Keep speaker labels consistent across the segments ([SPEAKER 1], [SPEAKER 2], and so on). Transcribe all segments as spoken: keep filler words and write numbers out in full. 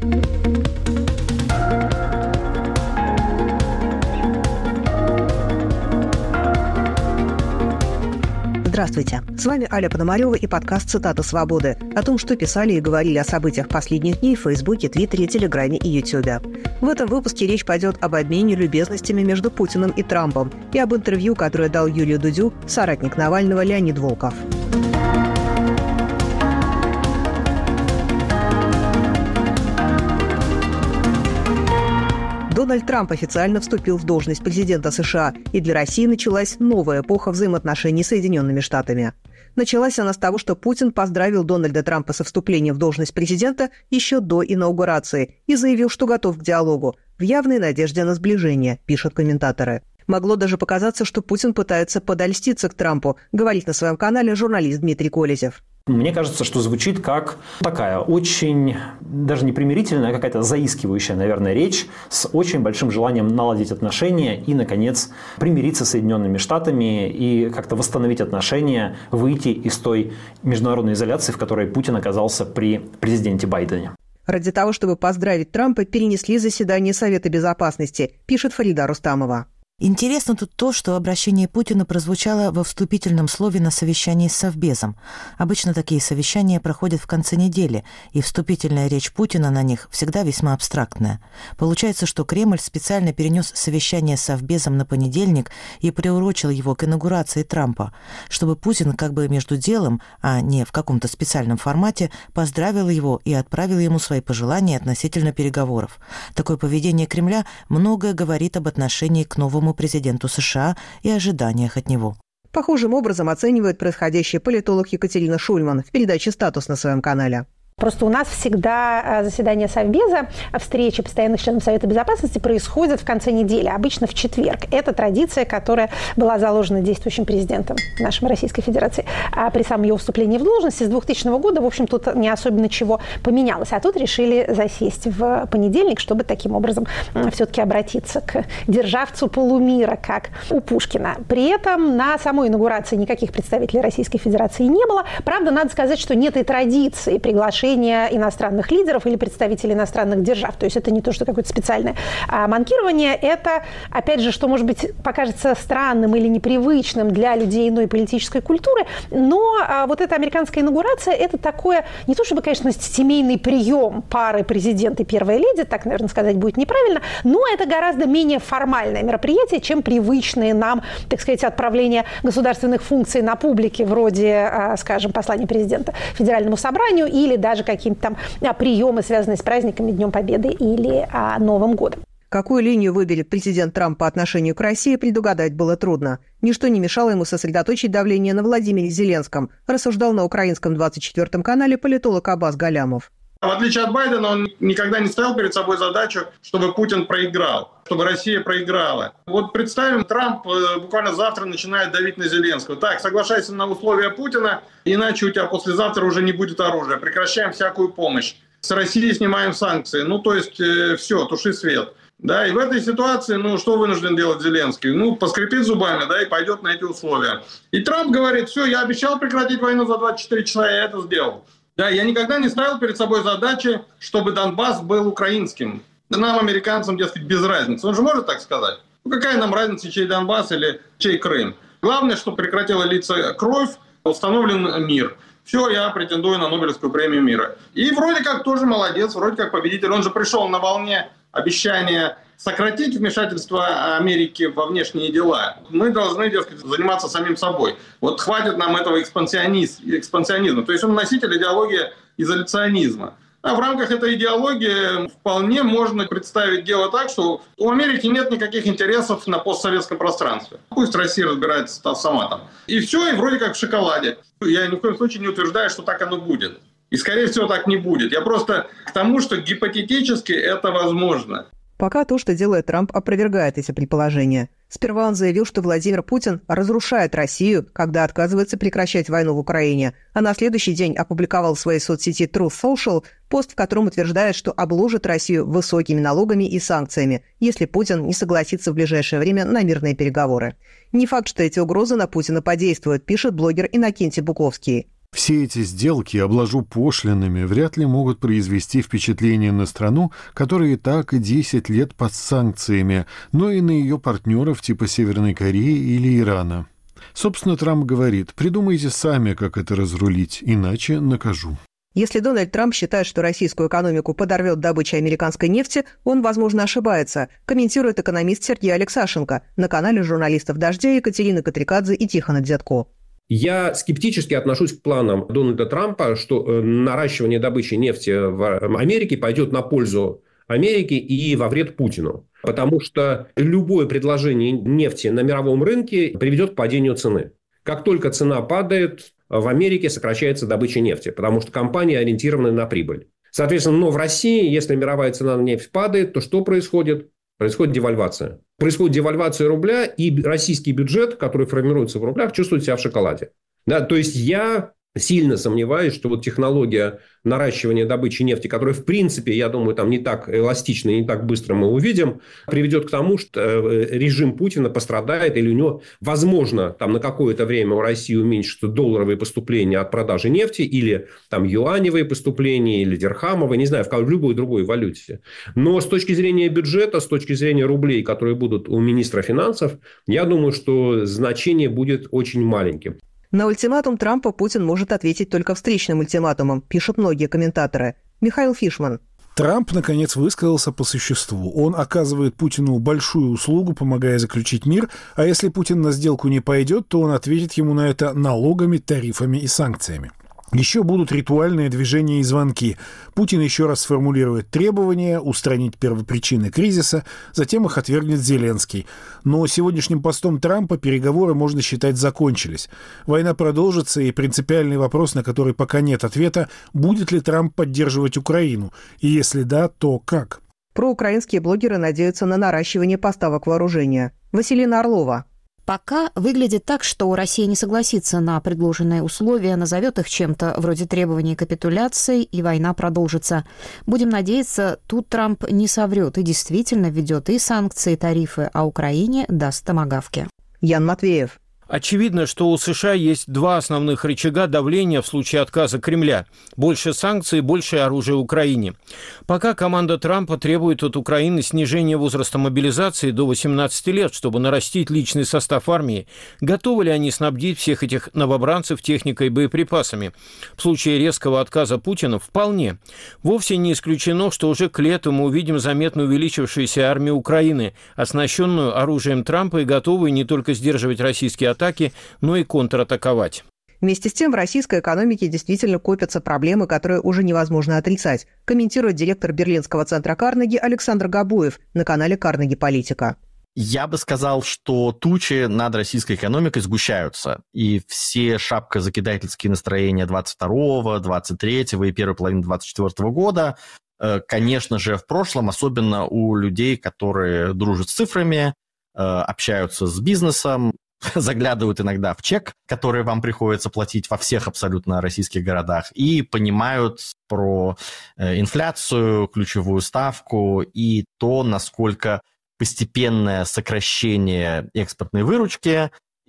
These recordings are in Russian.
[SPEAKER 1] Здравствуйте, с вами Аля Пономарева и подкаст «Цитата свободы» о том, что писали и говорили о событиях последних дней в Фейсбуке, Твиттере, Телеграме и Ютубе. В этом выпуске речь пойдет об обмене любезностями между Путиным и Трампом и об интервью, которое дал Юрию Дудю соратник Навального Леонид Волков. Дональд Трамп официально вступил в должность президента США, и для России началась новая эпоха взаимоотношений с Соединенными Штатами. Началась она с того, что Путин поздравил Дональда Трампа со вступлением в должность президента еще до инаугурации и заявил, что готов к диалогу, в явной надежде на сближение, пишут комментаторы. Могло даже показаться, что Путин пытается подольститься к Трампу, говорит на своем канале журналист Дмитрий Колезев.
[SPEAKER 2] Мне кажется, что звучит как такая очень, даже не примирительная, а какая-то заискивающая, наверное, речь с очень большим желанием наладить отношения и, наконец, примириться с Соединенными Штатами и как-то восстановить отношения, выйти из той международной изоляции, в которой Путин оказался при президенте Байдене.
[SPEAKER 1] Ради того, чтобы поздравить Трампа, перенесли заседание Совета Безопасности, пишет Фарида Рустамова.
[SPEAKER 3] Интересно тут то, что обращение Путина прозвучало во вступительном слове на совещании с Совбезом. Обычно такие совещания проходят в конце недели, и вступительная речь Путина на них всегда весьма абстрактная. Получается, что Кремль специально перенес совещание с Совбезом на понедельник и приурочил его к инаугурации Трампа, чтобы Путин как бы между делом, а не в каком-то специальном формате, поздравил его и отправил ему свои пожелания относительно переговоров. Такое поведение Кремля многое говорит об отношении к новому президенту США и ожиданиях от него.
[SPEAKER 1] Похожим образом оценивает происходящее политолог Екатерина Шульман в передаче «Статус» на своем канале.
[SPEAKER 4] Просто у нас всегда заседание Совбеза, встречи постоянных членов Совета Безопасности происходят в конце недели, обычно в четверг. Это традиция, которая была заложена действующим президентом нашей Российской Федерации. А при самом его вступлении в должность с двухтысячного года, в общем, тут не особенно чего поменялось. А тут решили засесть в понедельник, чтобы таким образом все-таки обратиться к державцу полумира, как у Пушкина. При этом на самой инаугурации никаких представителей Российской Федерации не было. Правда, надо сказать, что нет и традиции приглашения иностранных лидеров или представителей иностранных держав. То есть это не то, что какое-то специальное а манкирование. Это, опять же, что, может быть, покажется странным или непривычным для людей иной политической культуры. Но а, вот эта американская инаугурация – это такое, не то чтобы, конечно, семейный прием пары президент и первая леди, так, наверное, сказать будет неправильно, но это гораздо менее формальное мероприятие, чем привычные нам, так сказать, отправления государственных функций на публике, вроде, а, скажем, послания президента Федеральному собранию или даже даже какие-то там а, приемы, связанные с праздниками, Днем Победы или а, Новым годом.
[SPEAKER 1] Какую линию выберет президент Трамп по отношению к России, предугадать было трудно. Ничто не мешало ему сосредоточить давление на Владимире Зеленском, рассуждал на украинском двадцать четвёртом канале политолог Аббас Галямов.
[SPEAKER 5] В отличие от Байдена, он никогда не ставил перед собой задачу, чтобы Путин проиграл, чтобы Россия проиграла. Вот представим, Трамп буквально завтра начинает давить на Зеленского. Так, соглашайся на условия Путина, иначе у тебя послезавтра уже не будет оружия. Прекращаем всякую помощь. С России снимаем санкции. Ну, то есть, э, все, туши свет. Да, и в этой ситуации, ну, что вынужден делать Зеленский? Ну, поскрипит зубами, да, и пойдет на эти условия. И Трамп говорит: все, я обещал прекратить войну за двадцать четыре часа, я это сделал. Да, я никогда не ставил перед собой задачи, чтобы Донбасс был украинским. Нам, американцам, дескать, без разницы. Он же может так сказать? Ну, какая нам разница, чей Донбасс или чей Крым? Главное, что прекратила литься кровь, установлен мир. Все, я претендую на Нобелевскую премию мира. И вроде как тоже молодец, вроде как победитель. Он же пришел на волне обещания сократить вмешательство Америки во внешние дела. Мы должны, дескать, заниматься самим собой. Вот хватит нам этого экспансионизма. То есть он носитель идеологии изоляционизма. А в рамках этой идеологии вполне можно представить дело так, что у Америки нет никаких интересов на постсоветском пространстве. Пусть Россия разбирается сама там. И все, и вроде как в шоколаде. Я ни в коем случае не утверждаю, что так оно будет. И, скорее всего, так не будет. Я просто к тому, что гипотетически это возможно.
[SPEAKER 1] Пока то, что делает Трамп, опровергает эти предположения. Сперва он заявил, что Владимир Путин разрушает Россию, когда отказывается прекращать войну в Украине, а на следующий день опубликовал в своей соцсети Truth Social пост, в котором утверждает, что обложит Россию высокими налогами и санкциями, если Путин не согласится в ближайшее время на мирные переговоры. Не факт, что эти угрозы на Путина подействуют, пишет блогер Иннокентий Буковский.
[SPEAKER 6] Все эти сделки, обложу пошлинами, вряд ли могут произвести впечатление на страну, которая и так десять лет под санкциями, но и на ее партнеров типа Северной Кореи или Ирана. Собственно, Трамп говорит: придумайте сами, как это разрулить, иначе накажу.
[SPEAKER 1] Если Дональд Трамп считает, что российскую экономику подорвет добыча американской нефти, он, возможно, ошибается, комментирует экономист Сергей Алексашенко на канале журналистов «Дождя» Екатерины Катрикадзе и Тихона Дзятко.
[SPEAKER 7] Я скептически отношусь к планам Дональда Трампа, что наращивание добычи нефти в Америке пойдет на пользу Америке и во вред Путину. Потому что любое предложение нефти на мировом рынке приведет к падению цены. Как только цена падает, в Америке сокращается добыча нефти, потому что компании ориентированы на прибыль. Соответственно, но в России, если мировая цена на нефть падает, то что происходит? Происходит девальвация. Происходит девальвация рубля, и российский бюджет, который формируется в рублях, чувствует себя в шоколаде. Да, то есть я сильно сомневаюсь, что вот технология наращивания добычи нефти, которая, в принципе, я думаю, там не так эластично и не так быстро мы увидим, приведет к тому, что режим Путина пострадает, или у него, возможно, там на какое-то время у России уменьшатся долларовые поступления от продажи нефти, или там юаневые поступления, или дирхамовые, не знаю, в любой другой валюте. Но с точки зрения бюджета, с точки зрения рублей, которые будут у министра финансов, я думаю, что значение будет очень маленьким.
[SPEAKER 1] На ультиматум Трампа Путин может ответить только встречным ультиматумом, пишут многие комментаторы. Михаил Фишман.
[SPEAKER 8] Трамп, наконец, высказался по существу. Он оказывает Путину большую услугу, помогая заключить мир, а если Путин на сделку не пойдет, то он ответит ему на это налогами, тарифами и санкциями. Еще будут ритуальные движения и звонки. Путин еще раз сформулирует требования, устранить первопричины кризиса, затем их отвергнет Зеленский. Но сегодняшним постом Трампа переговоры, можно считать, закончились. Война продолжится, и принципиальный вопрос, на который пока нет ответа, будет ли Трамп поддерживать Украину, и если да, то как?
[SPEAKER 1] Проукраинские блогеры надеются на наращивание поставок вооружения. Василина Орлова.
[SPEAKER 9] Пока выглядит так, что Россия не согласится на предложенные условия, назовет их чем-то вроде требований капитуляции, и война продолжится. Будем надеяться, тут Трамп не соврет и действительно введет и санкции, и тарифы, а Украине даст томагавки.
[SPEAKER 1] Ян Матвеев.
[SPEAKER 10] Очевидно, что у США есть два основных рычага давления в случае отказа Кремля. Больше санкций, больше оружия Украине. Пока команда Трампа требует от Украины снижения возраста мобилизации до восемнадцати лет, чтобы нарастить личный состав армии, готовы ли они снабдить всех этих новобранцев техникой и боеприпасами? В случае резкого отказа Путина вполне. Вовсе не исключено, что уже к лету мы увидим заметно увеличившуюся армию Украины, оснащенную оружием Трампа и готовую не только сдерживать российские атаки, атаки, но и контратаковать.
[SPEAKER 1] Вместе с тем в российской экономике действительно копятся проблемы, которые уже невозможно отрицать, комментирует директор Берлинского центра Карнеги Александр Габуев на канале «Карнеги Политика».
[SPEAKER 11] Я бы сказал, что тучи над российской экономикой сгущаются, и все шапкозакидательские настроения двадцать второго, двадцать третьего и первой половины двадцать четвёртого года, конечно же, в прошлом, особенно у людей, которые дружат с цифрами, общаются с бизнесом, заглядывают иногда в чек, который вам приходится платить во всех абсолютно российских городах, и понимают про инфляцию, ключевую ставку и то, насколько постепенное сокращение экспортной выручки,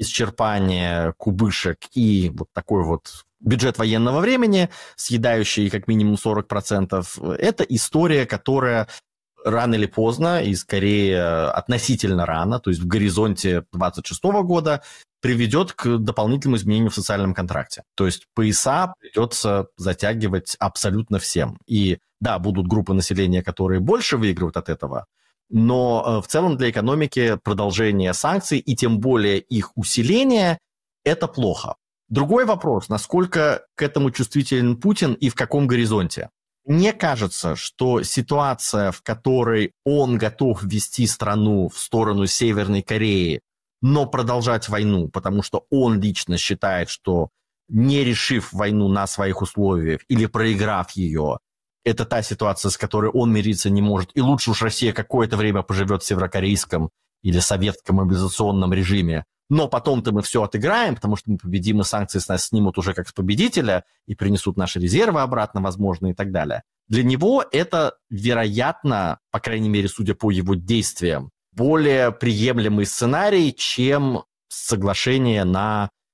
[SPEAKER 11] исчерпание кубышек и вот такой вот бюджет военного времени, съедающий как минимум сорок процентов, это история, которая рано или поздно, и скорее относительно рано, то есть в горизонте двадцать шестого года, приведет к дополнительному изменению в социальном контракте. То есть пояса придется затягивать абсолютно всем. И да, будут группы населения, которые больше выигрывают от этого, но в целом для экономики продолжение санкций и тем более их усиление – это плохо. Другой вопрос, насколько к этому чувствителен Путин и в каком горизонте. Мне кажется, что ситуация, в которой он готов вести страну в сторону Северной Кореи, но продолжать войну, потому что он лично считает, что не решив войну на своих условиях или проиграв ее, это та ситуация, с которой он мириться не может. И лучше уж Россия какое-то время поживет в северокорейском или советском мобилизационном режиме. Но потом-то мы все отыграем, потому что мы победим, и санкции с нас снимут уже как с победителя и принесут наши резервы обратно, возможно, и так далее. Для него это, вероятно, по крайней мере, судя по его действиям, более приемлемый сценарий, чем соглашение на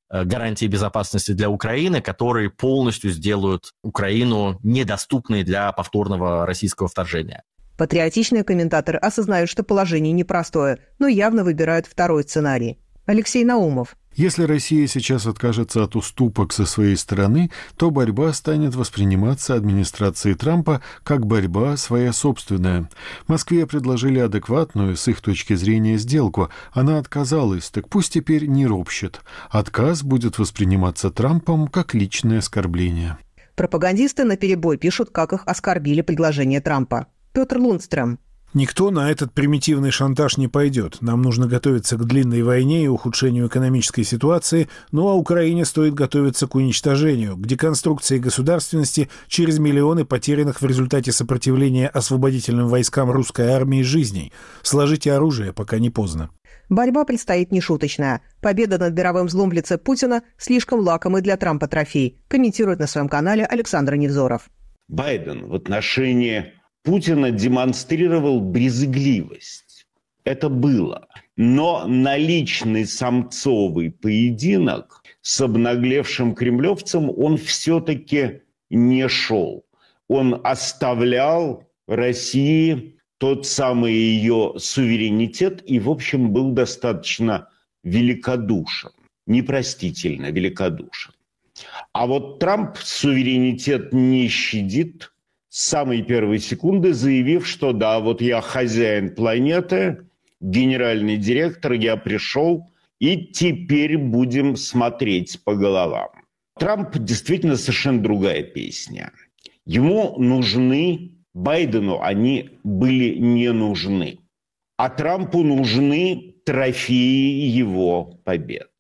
[SPEAKER 11] гарантии безопасности для Украины, которые полностью сделают Украину недоступной для повторного российского вторжения.
[SPEAKER 1] Патриотичные комментаторы осознают, что положение непростое, но явно выбирают второй сценарий. Алексей Наумов.
[SPEAKER 6] Если Россия сейчас откажется от уступок со своей стороны, то борьба станет восприниматься администрацией Трампа как борьба своя собственная. Москве предложили адекватную, с их точки зрения, сделку. Она отказалась, так пусть теперь не ропщет. Отказ будет восприниматься Трампом как личное оскорбление.
[SPEAKER 1] Пропагандисты наперебой пишут, как их оскорбили предложение Трампа. Петр Лундстрем.
[SPEAKER 8] Никто на этот примитивный шантаж не пойдет. Нам нужно готовиться к длинной войне и ухудшению экономической ситуации, ну а Украине стоит готовиться к уничтожению, к деконструкции государственности через миллионы потерянных в результате сопротивления освободительным войскам русской армии жизней. Сложите оружие, пока не поздно.
[SPEAKER 1] Борьба предстоит нешуточная. Победа над мировым злом в лице Путина слишком лакомый для Трампа трофей, комментирует на своем канале Александр Невзоров.
[SPEAKER 12] Байден в отношении Путина демонстрировал брезгливость. Это было. Но на личный самцовый поединок с обнаглевшим кремлевцем он все-таки не шел. Он оставлял России тот самый ее суверенитет и, в общем, был достаточно великодушен. Непростительно великодушен. А вот Трамп суверенитет не щадит, с самой первой секунды заявив, что да, вот я хозяин планеты, генеральный директор, я пришел, и теперь будем смотреть по головам. Трамп действительно совершенно другая песня. Ему нужны, Байдену они были не нужны, а Трампу нужны трофеи его побед.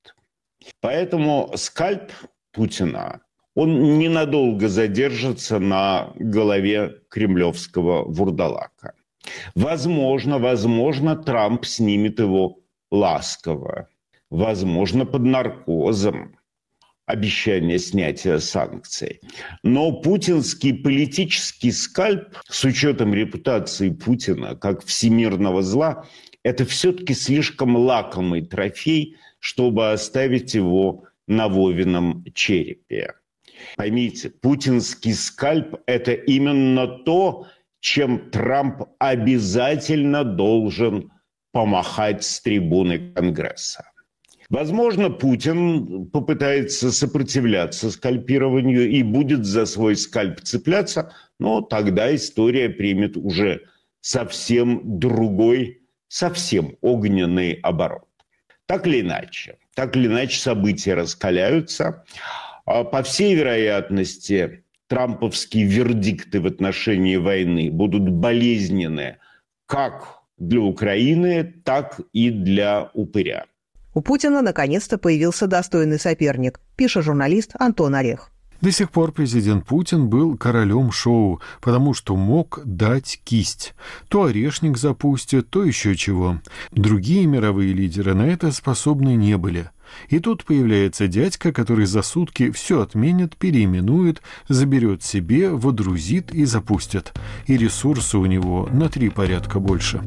[SPEAKER 12] Поэтому скальп Путина, он ненадолго задержится на голове кремлевского вурдалака. Возможно, возможно, Трамп снимет его ласково. Возможно, под наркозом. Обещание снятия санкций. Но путинский политический скальп, с учетом репутации Путина как всемирного зла, это все-таки слишком лакомый трофей, чтобы оставить его на Вовином черепе. Поймите, путинский скальп – это именно то, чем Трамп обязательно должен помахать с трибуны Конгресса. Возможно, Путин попытается сопротивляться скальпированию и будет за свой скальп цепляться, но тогда история примет уже совсем другой, совсем огненный оборот. Так или иначе, так или иначе события раскаляются. По всей вероятности, трамповские вердикты в отношении войны будут болезненны как для Украины, так и для упыря.
[SPEAKER 1] У Путина наконец-то появился достойный соперник, пишет журналист Антон Орех.
[SPEAKER 6] До сих пор президент Путин был королем шоу, потому что мог дать кисть. То орешник запустит, то еще чего. Другие мировые лидеры на это способны не были. И тут появляется дядька, который за сутки все отменит, переименует, заберет себе, водрузит и запустит. И ресурсы у него на три порядка больше.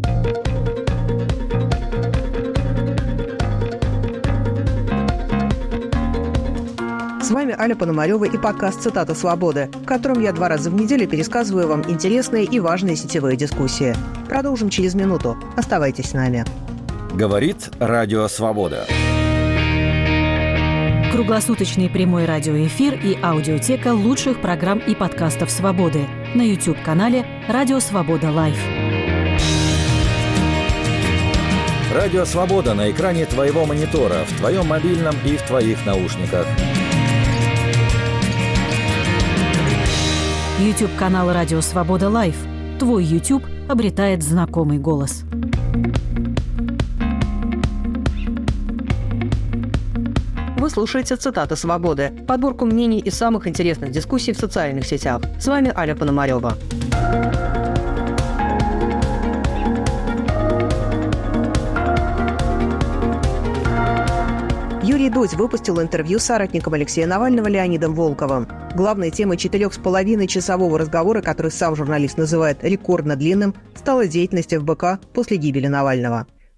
[SPEAKER 1] С вами Аля Пономарева и подкаст «Цитата свободы», в котором я два раза в неделю пересказываю вам интересные и важные сетевые дискуссии. Продолжим через минуту. Оставайтесь с нами.
[SPEAKER 13] Говорит Радио Свобода.
[SPEAKER 14] Круглосуточный прямой радиоэфир и аудиотека лучших программ и подкастов «Свободы» на YouTube-канале «Радио Свобода Лайв».
[SPEAKER 13] Радио Свобода на экране твоего монитора, в твоем мобильном и в твоих наушниках.
[SPEAKER 14] YouTube-канал «Радио Свобода Лайв». Твой YouTube обретает знакомый голос.
[SPEAKER 1] Вы слушаете «Цитаты свободы», подборку мнений из самых интересных дискуссий в социальных сетях. С вами Аля Пономарева. Юрий Дудь выпустил интервью с соратником Алексея Навального Леонидом Волковым. Главной темой четырех с половиной часового разговора, который сам журналист называет рекордно длинным, стала деятельность эф бэ ка после гибели Навального.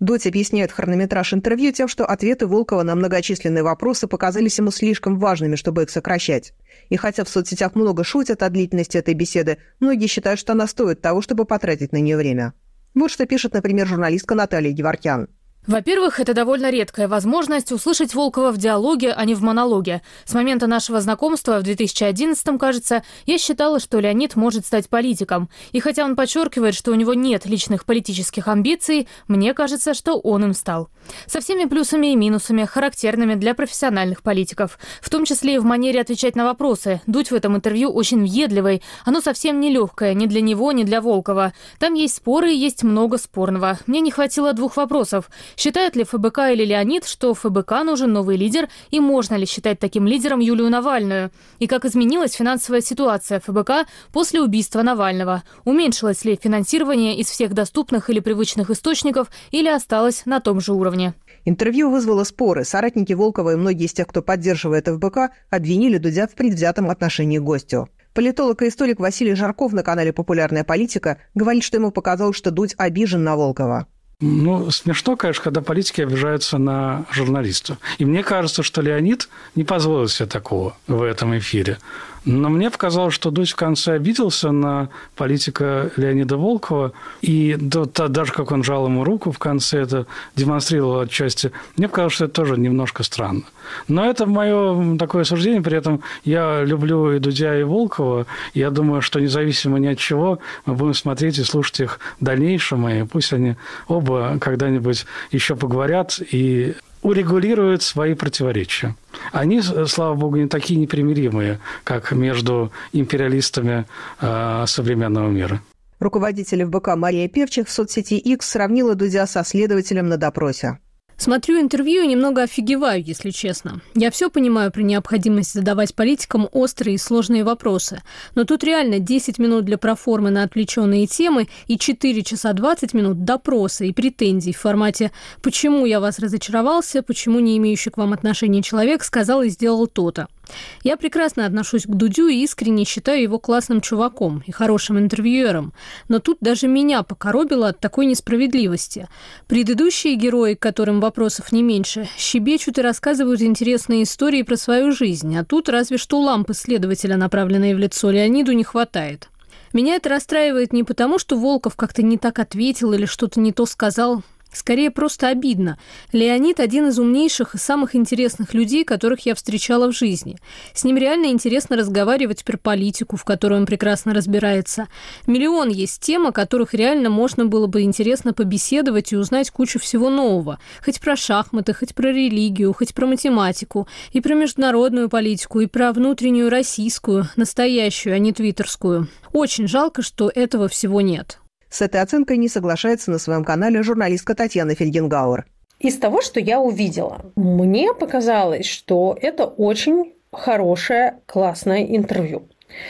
[SPEAKER 1] Дудь объясняет хронометраж интервью тем, что ответы Волкова на многочисленные вопросы показались ему слишком важными, чтобы их сокращать. И хотя в соцсетях много шутят о длительности этой беседы, многие считают, что она стоит того, чтобы потратить на нее время. Вот что пишет, например, журналистка Наталья Геворкян.
[SPEAKER 15] Во-первых, это довольно редкая возможность услышать Волкова в диалоге, а не в монологе. С момента нашего знакомства в две тысячи одиннадцатом, кажется, я считала, что Леонид может стать политиком. И хотя он подчеркивает, что у него нет личных политических амбиций, мне кажется, что он им стал. Со всеми плюсами и минусами, характерными для профессиональных политиков. В том числе и в манере отвечать на вопросы. Дудь в этом интервью очень въедливый. Оно совсем не легкое ни для него, ни для Волкова. Там есть споры и есть много спорного. Мне не хватило двух вопросов. Считает ли ФБК или Леонид, что ФБК нужен новый лидер, и можно ли считать таким лидером Юлию Навальную? И как изменилась финансовая ситуация ФБК после убийства Навального? Уменьшилось ли финансирование из всех доступных или привычных источников, или осталось на том же уровне?
[SPEAKER 1] Интервью вызвало споры. Соратники Волкова и многие из тех, кто поддерживает ФБК, обвинили Дудя в предвзятом отношении к гостю. Политолог и историк Василий Жарков на канале «Популярная политика» говорит, что ему показалось, что Дудь обижен на Волкова.
[SPEAKER 16] Ну, смешно, конечно, когда политики обижаются на журналистов. И мне кажется, что Леонид не позволил себе такого в этом эфире. Но мне показалось, что Дудь в конце обиделся на политика Леонида Волкова. И даже как он жал ему руку в конце, это демонстрировал отчасти. Мне показалось, что это тоже немножко странно. Но это мое такое суждение. При этом я люблю и Дудя, и Волкова. Я думаю, что независимо ни от чего мы будем смотреть и слушать их в дальнейшем. И пусть они оба когда-нибудь еще поговорят и урегулируют свои противоречия. Они, слава богу, не такие непримиримые, как между империалистами э, современного мира.
[SPEAKER 1] Руководитель ФБК Мария Певчих в соцсети X сравнила Дудя со следователем на допросе.
[SPEAKER 17] Смотрю интервью и немного офигеваю, если честно. Я все понимаю про необходимость задавать политикам острые и сложные вопросы. Но тут реально десять минут для проформы на отвлеченные темы и четыре часа двадцать минут допроса и претензий в формате «почему я вас разочаровался, почему не имеющий к вам отношения человек сказал и сделал то-то». Я прекрасно отношусь к Дудю и искренне считаю его классным чуваком и хорошим интервьюером. Но тут даже меня покоробило от такой несправедливости. Предыдущие герои, к которым вопросов не меньше, щебечут и рассказывают интересные истории про свою жизнь, а тут разве что лампы следователя, направленные в лицо Леониду, не хватает. Меня это расстраивает не потому, что Волков как-то не так ответил или что-то не то сказал. Скорее, просто обидно. Леонид – один из умнейших и самых интересных людей, которых я встречала в жизни. С ним реально интересно разговаривать про политику, в которой он прекрасно разбирается. Миллион есть тем, о которых реально можно было бы интересно побеседовать и узнать кучу всего нового. Хоть про шахматы, хоть про религию, хоть про математику, и про международную политику, и про внутреннюю российскую, настоящую, а не твиттерскую. Очень жалко, что этого всего нет.
[SPEAKER 1] С этой оценкой не соглашается на своем канале журналистка Татьяна Фельгенгауэр.
[SPEAKER 18] Из того, что я увидела, мне показалось, что это очень хорошее, классное интервью.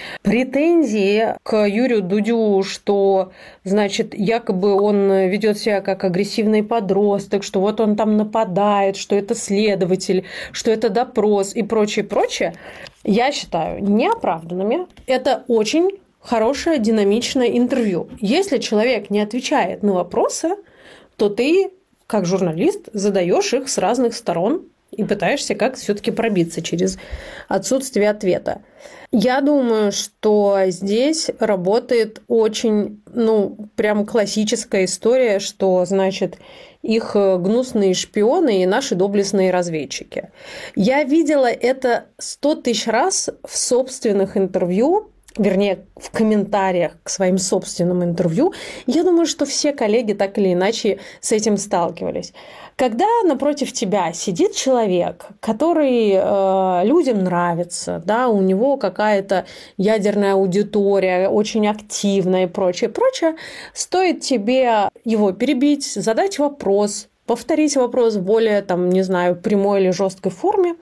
[SPEAKER 18] Претензии к Юрию Дудю, что, значит, якобы он ведет себя как агрессивный подросток, что вот он там нападает, что это следователь, что это допрос и прочее, прочее, я считаю неоправданными. Это очень хорошее, динамичное интервью. Если человек не отвечает на вопросы, то ты, как журналист, задаешь их с разных сторон и пытаешься как-то все-таки пробиться через отсутствие ответа. Я думаю, что здесь работает очень, ну, прям классическая история, что, значит, их гнусные шпионы и наши доблестные разведчики. Я видела это сто тысяч раз в собственных интервью, вернее, в комментариях к своим собственным интервью. Я думаю, что все коллеги так или иначе с этим сталкивались. Когда напротив тебя сидит человек, который э, людям нравится, да, у него какая-то ядерная аудитория, очень активная и прочее, прочее, стоит тебе его перебить, задать вопрос, повторить вопрос в более, там, не знаю, прямой или жесткой форме,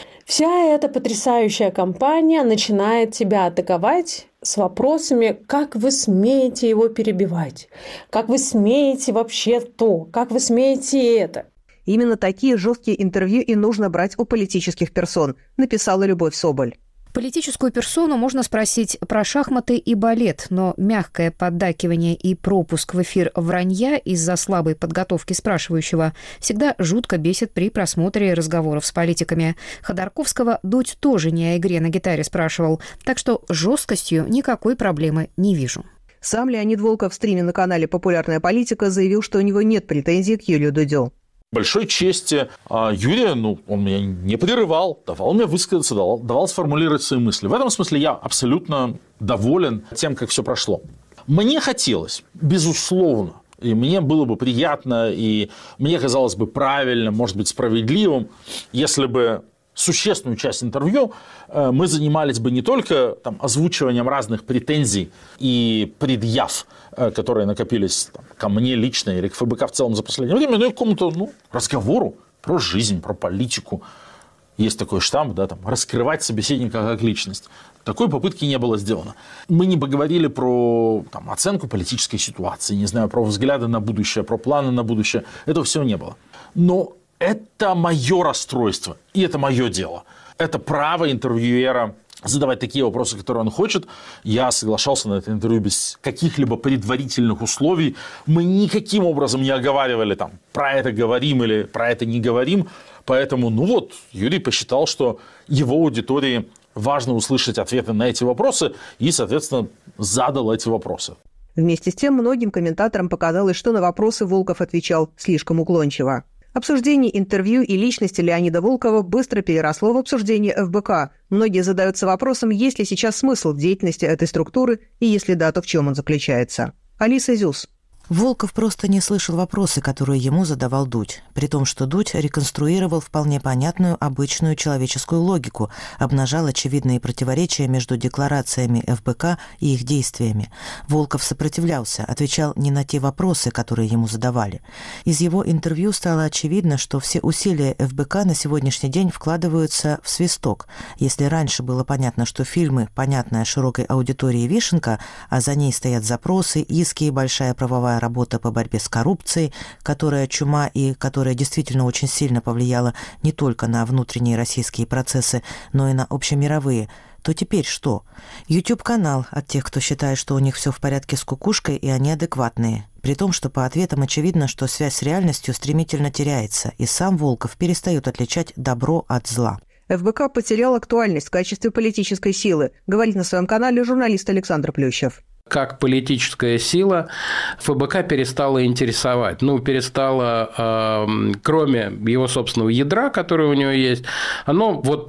[SPEAKER 18] вся эта потрясающая компания начинает тебя атаковать с вопросами, как вы смеете его перебивать, как вы смеете вообще то, как вы смеете это.
[SPEAKER 1] Именно такие жесткие интервью и нужно брать у политических персон, написала Любовь Соболь.
[SPEAKER 9] Политическую персону можно спросить про шахматы и балет, но мягкое поддакивание и пропуск в эфир вранья из-за слабой подготовки спрашивающего всегда жутко бесит при просмотре разговоров с политиками. Ходорковского Дудь тоже не о игре на гитаре спрашивал, так что жесткостью никакой проблемы не вижу.
[SPEAKER 1] Сам Леонид Волков в стриме на канале «Популярная политика» заявил, что у него нет претензий к Юрию Дудю.
[SPEAKER 19] Большой чести а Юрия, ну, он меня не прерывал, давал мне высказаться, давал, давал сформулировать свои мысли. В этом смысле я абсолютно доволен тем, как все прошло. Мне хотелось, безусловно, и мне было бы приятно, и мне казалось бы правильным, может быть, справедливым, если бы существенную часть интервью мы занимались бы не только там, озвучиванием разных претензий и предъяв, которые накопились там, ко мне лично или к ФБК в целом за последнее время, но и к какому-то ну, разговору про жизнь, про политику. Есть такой штамп, да, там, раскрывать собеседника как личность. Такой попытки не было сделано. Мы не поговорили про там, оценку политической ситуации, не знаю, про взгляды на будущее, про планы на будущее. Этого всего не было. Но это мое расстройство, и это мое дело. Это право интервьюера задавать такие вопросы, которые он хочет. Я соглашался на это интервью без каких-либо предварительных условий. Мы никаким образом не оговаривали, там, про это говорим или про это не говорим. Поэтому, ну вот, Юрий посчитал, что его аудитории важно услышать ответы на эти вопросы и, соответственно, задал эти вопросы.
[SPEAKER 1] Вместе с тем, многим комментаторам показалось, что на вопросы Волков отвечал слишком уклончиво. Обсуждение интервью и личности Леонида Волкова быстро переросло в обсуждение эф бэ ка. Многие задаются вопросом, есть ли сейчас смысл в деятельности этой структуры, и если да, то в чем он заключается. Алиса Зюс.
[SPEAKER 3] Волков просто не слышал вопросы, которые ему задавал Дудь, при том, что Дудь реконструировал вполне понятную обычную человеческую логику, обнажал очевидные противоречия между декларациями эф бэ ка и их действиями. Волков сопротивлялся, отвечал не на те вопросы, которые ему задавали. Из его интервью стало очевидно, что все усилия эф бэ ка на сегодняшний день вкладываются в свисток. Если раньше было понятно, что фильмы понятная широкой аудитории вишенка, а за ней стоят запросы, иски и большая правовая работа по борьбе с коррупцией, которая чума и которая действительно очень сильно повлияла не только на внутренние российские процессы, но и на общемировые, то теперь что? YouTube-канал от тех, кто считает, что у них все в порядке с кукушкой и они адекватные. При том, что по ответам очевидно, что связь с реальностью стремительно теряется, и сам Волков перестает отличать добро от зла.
[SPEAKER 1] эф бэ ка потерял актуальность в качестве политической силы, говорит на своем канале журналист Александр Плющев.
[SPEAKER 20] Как политическая сила эф бэ ка перестала интересовать. Ну, перестала, э, кроме его собственного ядра, которое у него есть, оно вот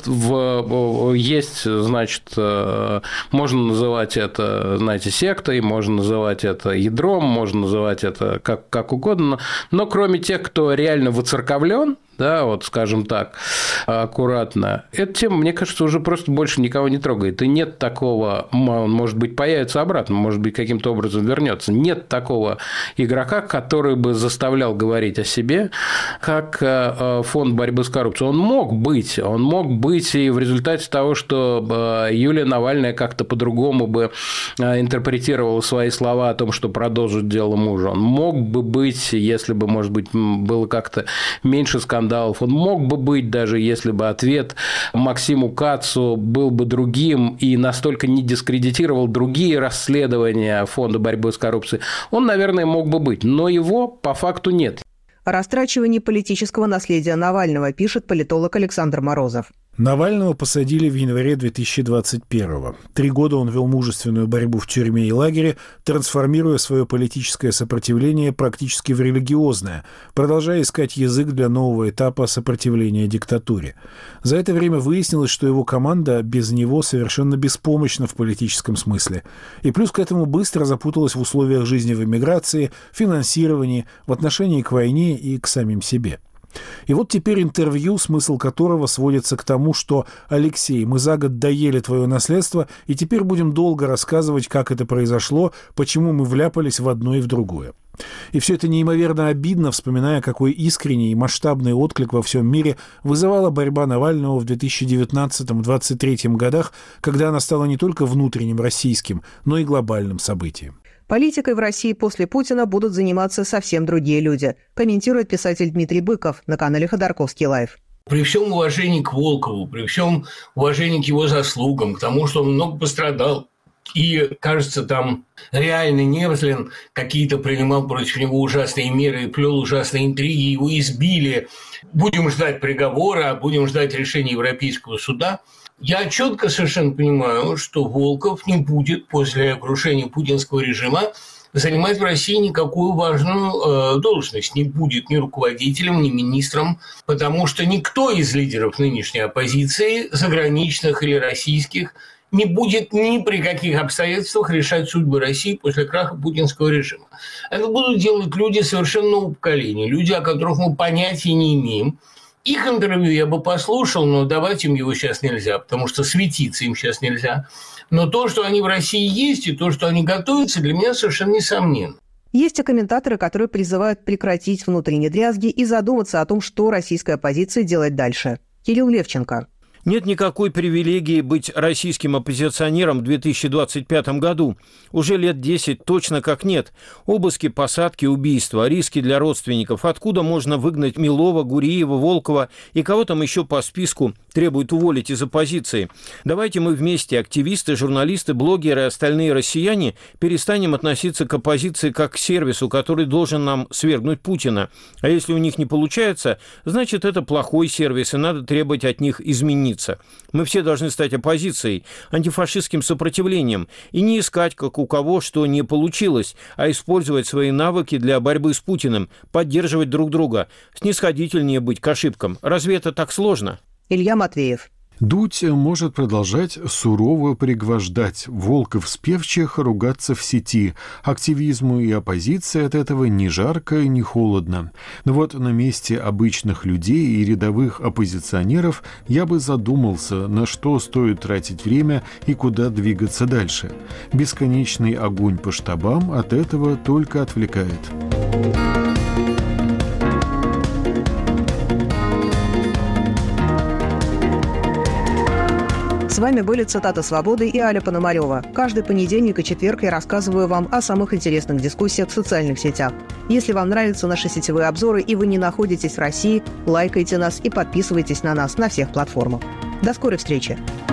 [SPEAKER 20] в, есть, значит, э, можно называть это, знаете, сектой, можно называть это ядром, можно называть это как, как угодно, но кроме тех, кто реально воцерковлен, да, вот скажем так, аккуратно, эта тема, мне кажется, уже просто больше никого не трогает. И нет такого, он, может быть, появится обратно, может быть, каким-то образом вернется. Нет такого игрока, который бы заставлял говорить о себе, как фонд борьбы с коррупцией. Он мог быть, он мог быть и в результате того, что Юлия Навальная как-то по-другому бы интерпретировала свои слова о том, что продолжит дело мужа. Он мог бы быть, если бы, может быть, было как-то меньше скандалов. Он мог бы быть, даже если бы ответ Максиму Кацу был бы другим и настолько не дискредитировал другие расследования Фонда борьбы с коррупцией, он, наверное, мог бы быть. Но его по факту нет.
[SPEAKER 1] О растрачивании политического наследия Навального пишет политолог Александр Морозов.
[SPEAKER 8] Навального посадили в январе две тысячи двадцать первого. Три года он вел мужественную борьбу в тюрьме и лагере, трансформируя свое политическое сопротивление практически в религиозное, продолжая искать язык для нового этапа сопротивления диктатуре. За это время выяснилось, что его команда без него совершенно беспомощна в политическом смысле. И плюс к этому быстро запуталась в условиях жизни в эмиграции, финансировании, в отношении к войне и к самим себе. И вот теперь интервью, смысл которого сводится к тому, что «Алексей, мы за год доели твое наследство, и теперь будем долго рассказывать, как это произошло, почему мы вляпались в одно и в другое». И все это неимоверно обидно, вспоминая, какой искренний и масштабный отклик во всем мире вызывала борьба Навального в две тысячи девятнадцатом — две тысячи двадцать третьем годах, когда она стала не только внутренним российским, но и глобальным событием.
[SPEAKER 1] Политикой в России после Путина будут заниматься совсем другие люди, комментирует писатель Дмитрий Быков на канале «Ходорковский лайв».
[SPEAKER 21] При всем уважении к Волкову, при всем уважении к его заслугам, к тому, что он много пострадал, и, кажется, там реально Невзлин какие-то принимал против него ужасные меры, плел ужасные интриги, его избили. Будем ждать приговора, будем ждать решения Европейского суда. Я четко совершенно понимаю, что Волков не будет после крушения путинского режима занимать в России никакую важную э, должность. Не будет ни руководителем, ни министром, потому что никто из лидеров нынешней оппозиции, заграничных или российских, не будет ни при каких обстоятельствах решать судьбы России после краха путинского режима. Это будут делать люди совершенно нового поколения, люди, о которых мы понятия не имеем. Их интервью я бы послушал, но давать им его сейчас нельзя, потому что светиться им сейчас нельзя. Но то, что они в России есть, и то, что они готовятся, для меня совершенно несомненно.
[SPEAKER 1] Есть и комментаторы, которые призывают прекратить внутренние дрязги и задуматься о том, что российская оппозиция делает дальше. Кирилл Левченко.
[SPEAKER 10] Нет никакой привилегии быть российским оппозиционером в две тысячи двадцать пятом году. Уже лет десять точно как нет. Обыски, посадки, убийства, риски для родственников. Откуда можно выгнать Милова, Гуриева, Волкова и кого там еще по списку требуют уволить из оппозиции? Давайте мы вместе, активисты, журналисты, блогеры и остальные россияне, перестанем относиться к оппозиции как к сервису, который должен нам свергнуть Путина. А если у них не получается, значит, это плохой сервис, и надо требовать от них измениться. Мы все должны стать оппозицией, антифашистским сопротивлением и не искать, как у кого, что не получилось, а использовать свои навыки для борьбы с Путиным, поддерживать друг друга, снисходительнее быть к ошибкам. Разве это так сложно?
[SPEAKER 1] Илья Матвеев.
[SPEAKER 6] Дудь может продолжать сурово пригвождать, Волков с Певчих ругаться в сети. Активизму и оппозиции от этого ни жарко, ни холодно. Но вот на месте обычных людей и рядовых оппозиционеров я бы задумался, на что стоит тратить время и куда двигаться дальше. Бесконечный огонь по штабам от этого только отвлекает.
[SPEAKER 1] С вами были «Цитата свободы» и Аля Пономарева. Каждый понедельник и четверг я рассказываю вам о самых интересных дискуссиях в социальных сетях. Если вам нравятся наши сетевые обзоры и вы не находитесь в России, лайкайте нас и подписывайтесь на нас на всех платформах. До скорой встречи!